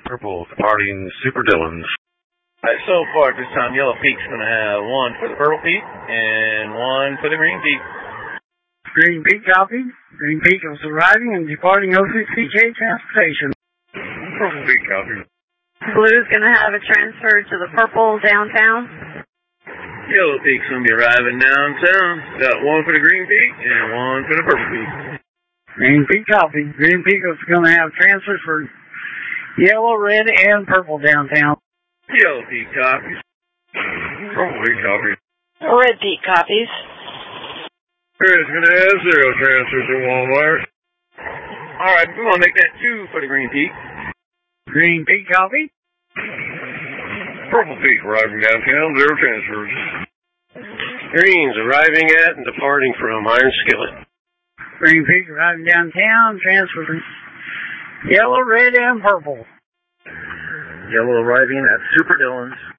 Purple departing Super Dillons. Alright, so far at this time, Yellow Peak's going to have one for the Purple Peak and one for the Green Peak. Green Peak copy. Green Peak is arriving and departing OCCK transportation. Purple Peak copy. Blue's going to have a transfer to the Purple downtown. Yellow Peak's going to be arriving downtown. Got one for the Green Peak and one for the Purple Peak. Green Peak copy. Green Peak is going to have transfers for Yellow, Red, and Purple downtown. Yellow Peak copies. Purple Peak copy. Red Peak copies. Red's going to have 0 transfers to Walmart. Alright, we're going to make that 2 for the Green Peak. Green Peak copy. Purple Peak arriving downtown, 0 transfers. Green's arriving at and departing from Iron Skillet. Green Peak arriving downtown, transfers Yellow, Red, and Purple. Yellow arriving at Super Dillons.